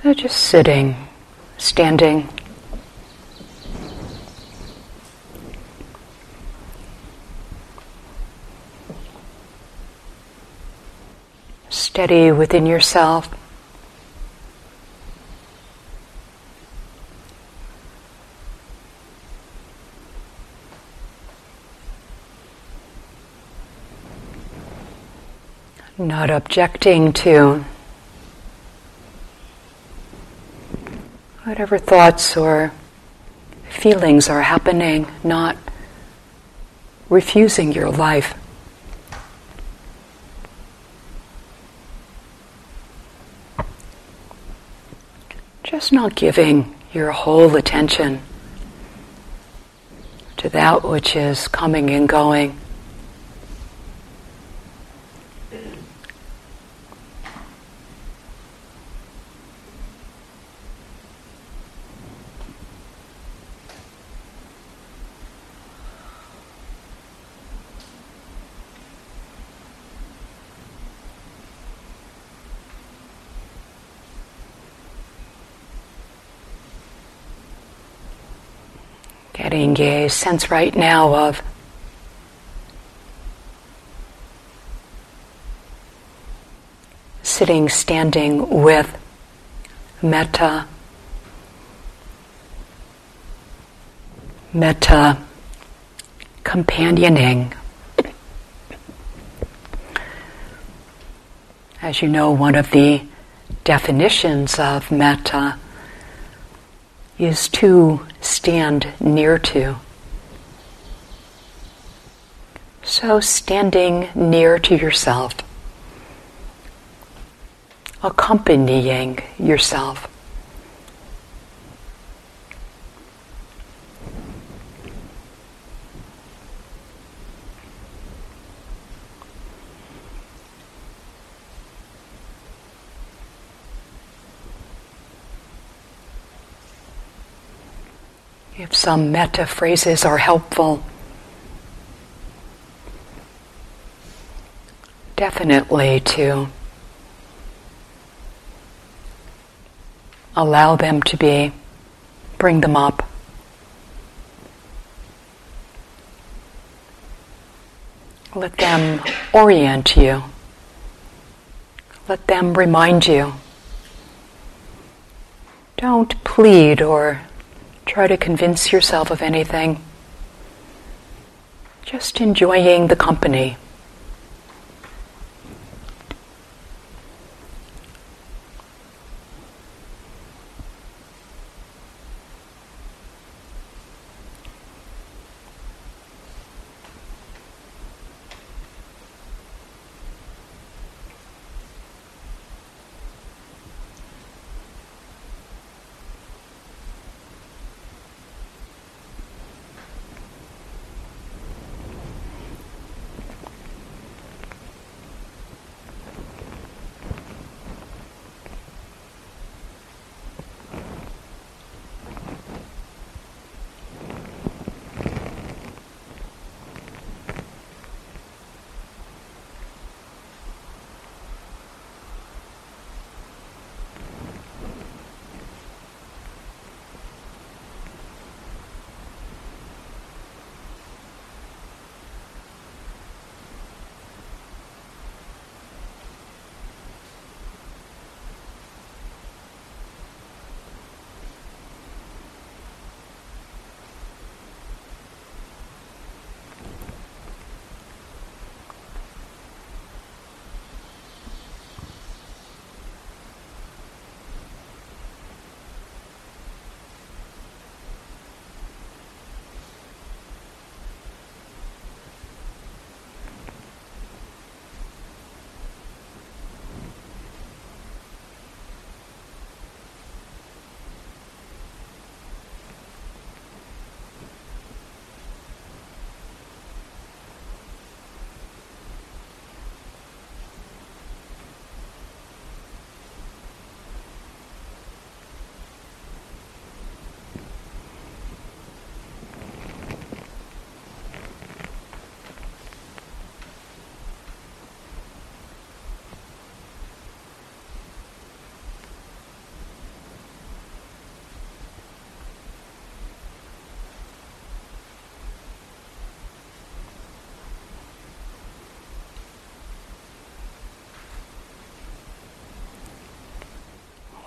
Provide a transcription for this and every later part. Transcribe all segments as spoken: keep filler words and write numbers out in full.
So just sitting, standing, steady within yourself. Not objecting to whatever thoughts or feelings are happening, not refusing your life. Just not giving your whole attention to that which is coming and going. Getting a sense right now of sitting, standing with metta, metta companioning. As you know, one of the definitions of metta is to stand near to. So standing near to yourself, accompanying yourself. If some metta phrases are helpful, definitely to allow them to be, bring them up. Let them orient you. Let them remind you. Don't plead or try to convince yourself of anything. Just enjoying the company.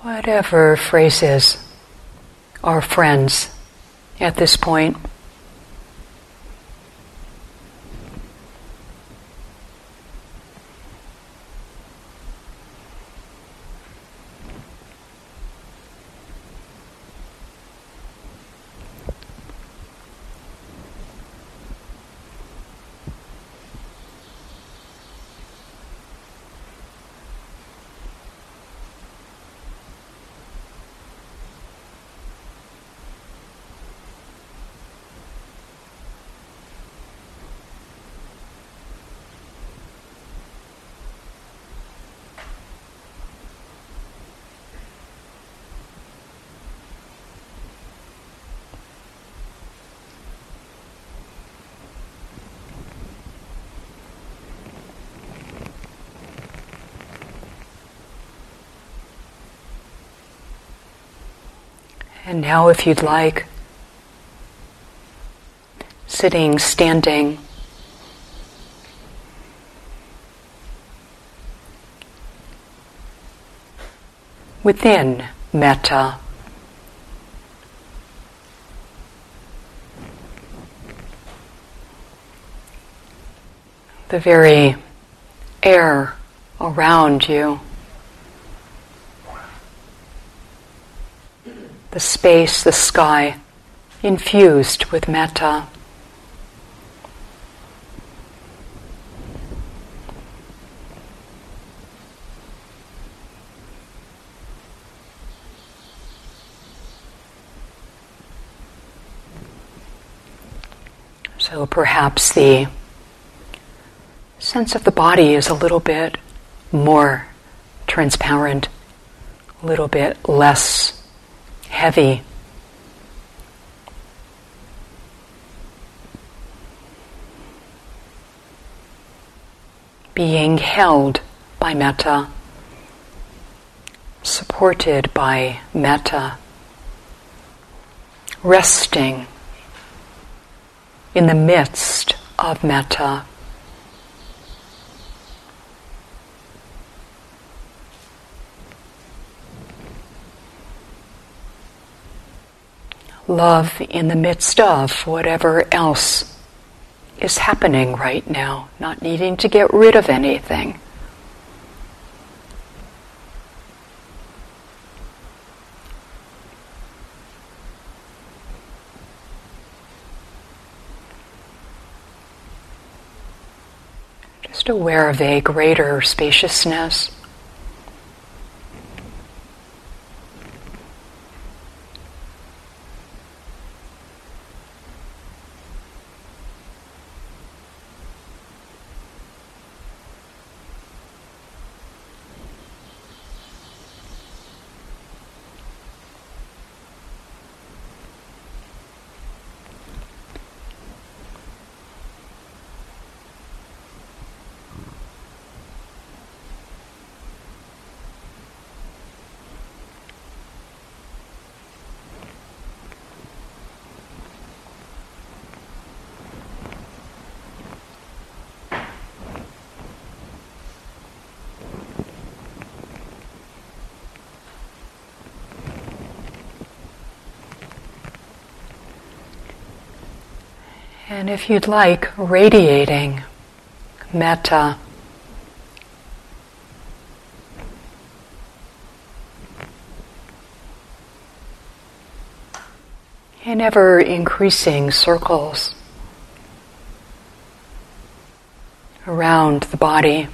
whatever phrases are friends at this point. And now, if you'd like, sitting, standing, within metta, the very air around you, the space, the sky, infused with metta. So perhaps the sense of the body is a little bit more transparent, a little bit less heavy. Being held by metta, supported by metta, resting in the midst of metta. Love in the midst of whatever else is happening right now, not needing to get rid of anything. Just aware of a greater spaciousness. And if you'd like, radiating metta. In ever increasing circles around the body.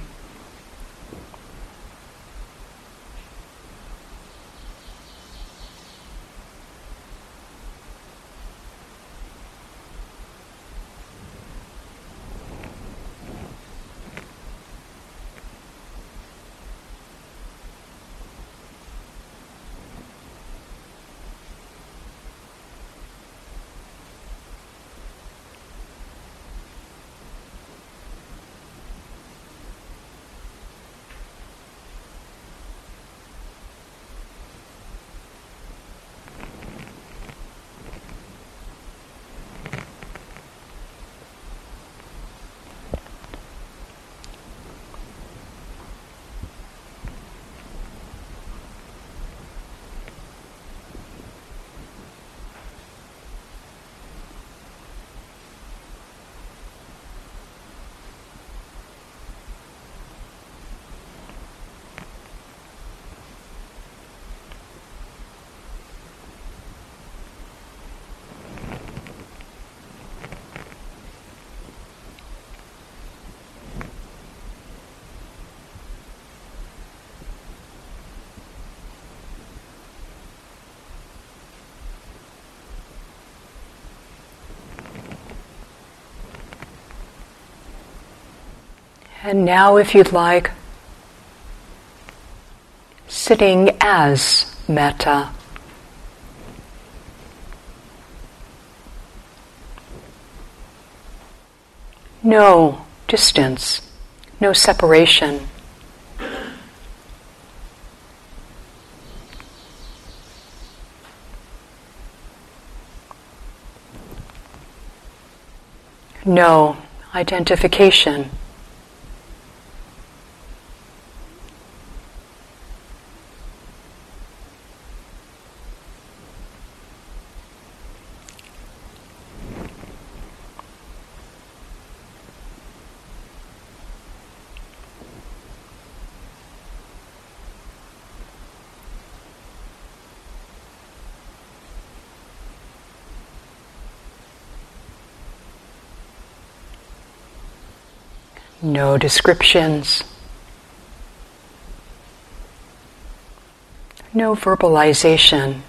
And now, if you'd like, sitting as metta. No distance, no separation. No identification. No descriptions, no verbalization.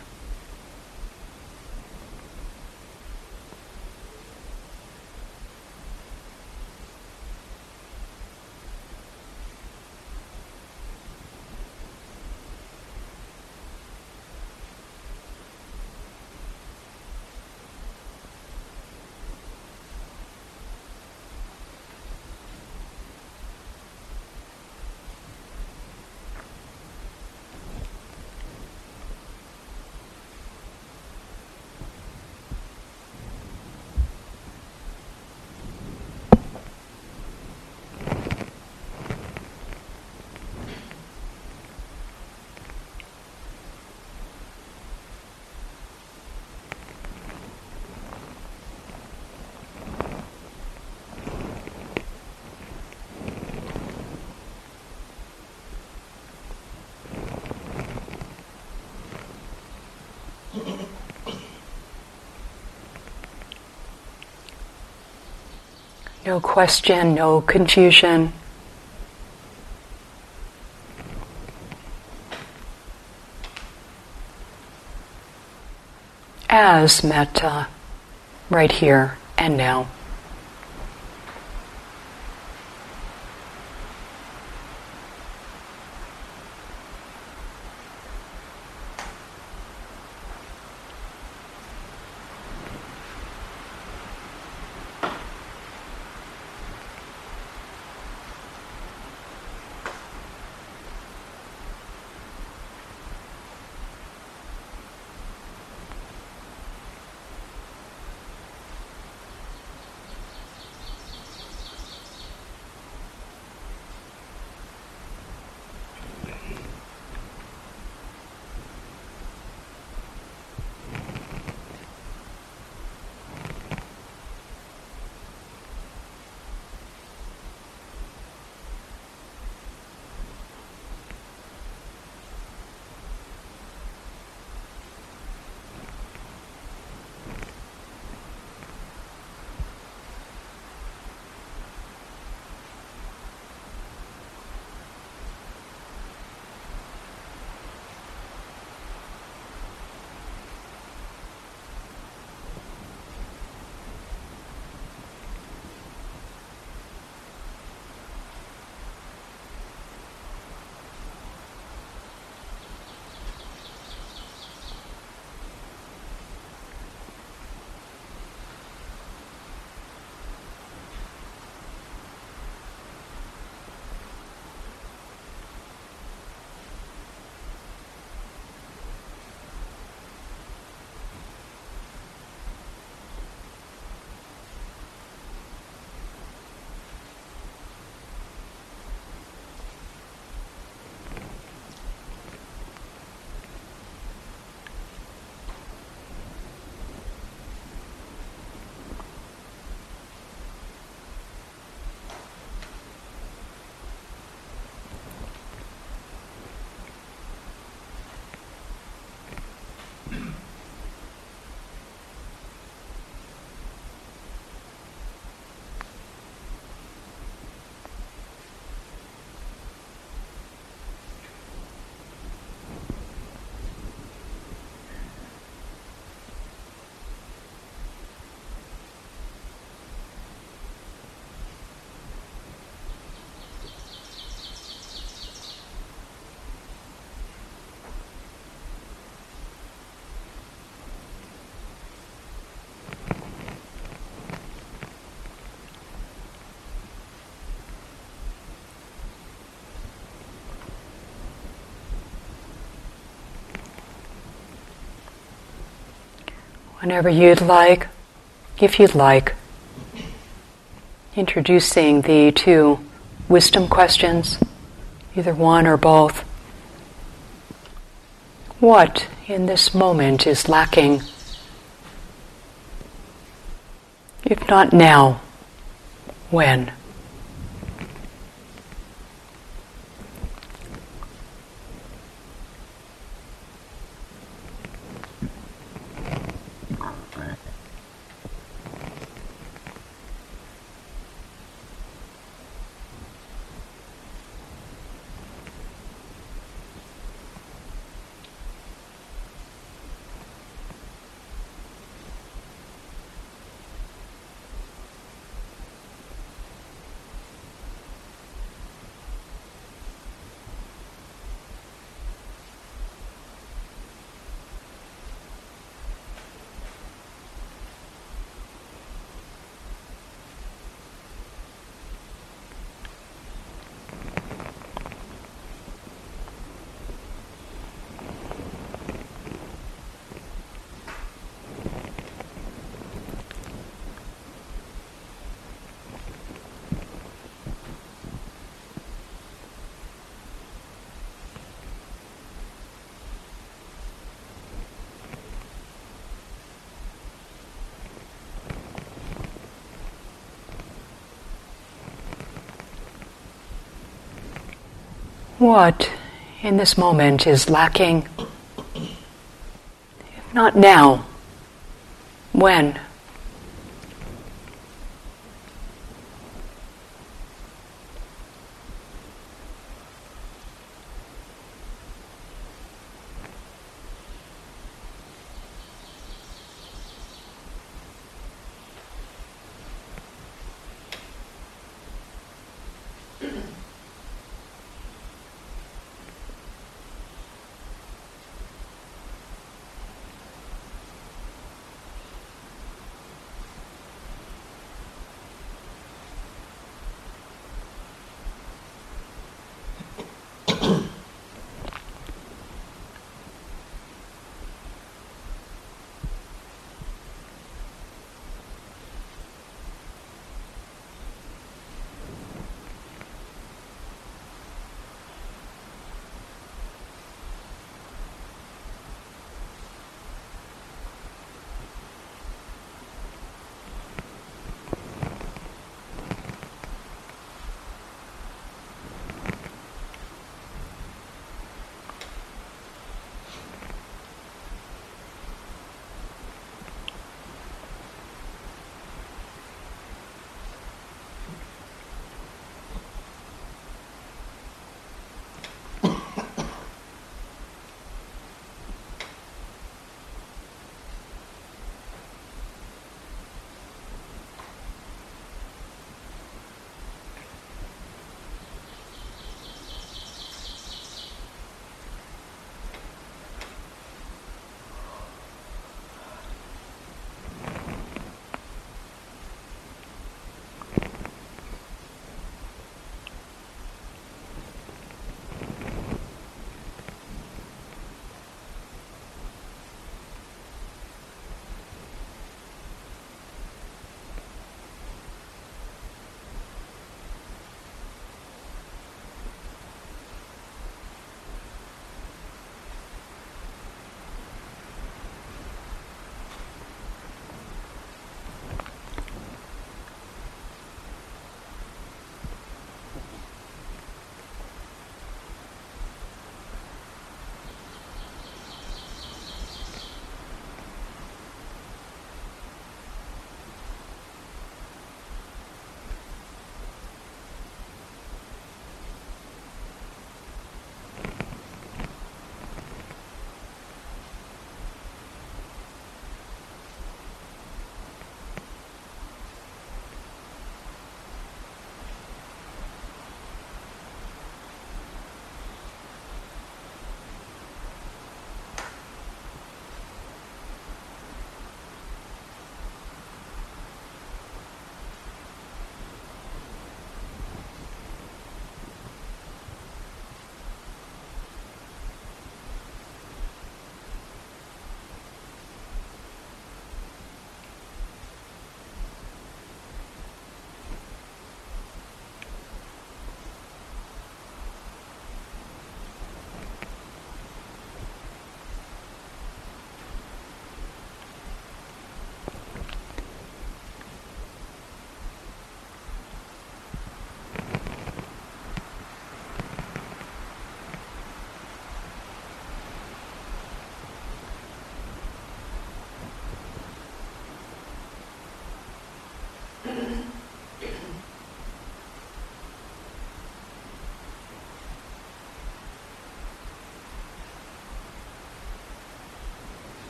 No question, no confusion. As metta, right here and now. whenever you'd like, if you'd like, introducing the two wisdom questions, either one or both. What in this moment is lacking? If not now, when? What in this moment is lacking? If not now, when?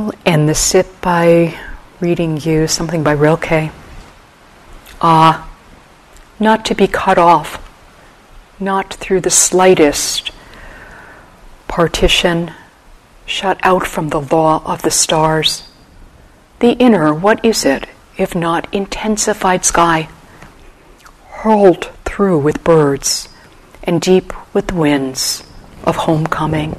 I'll end the sit by reading you something by Rilke. Ah, not to be cut off, not through the slightest partition, shut out from the law of the stars. The inner, what is it, if not intensified sky, hurled through with birds and deep with the winds of homecoming?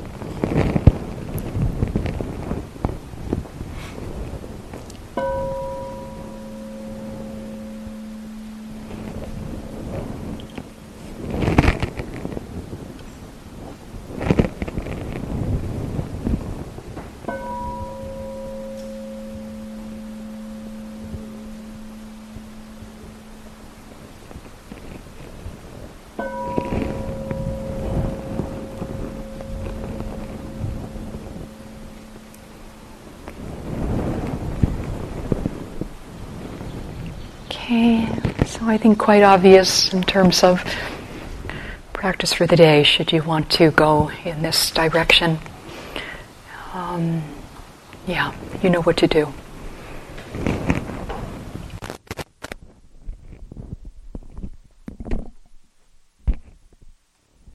Okay, so I think quite obvious in terms of practice for the day, should you want to go in this direction. Um, yeah, you know what to do.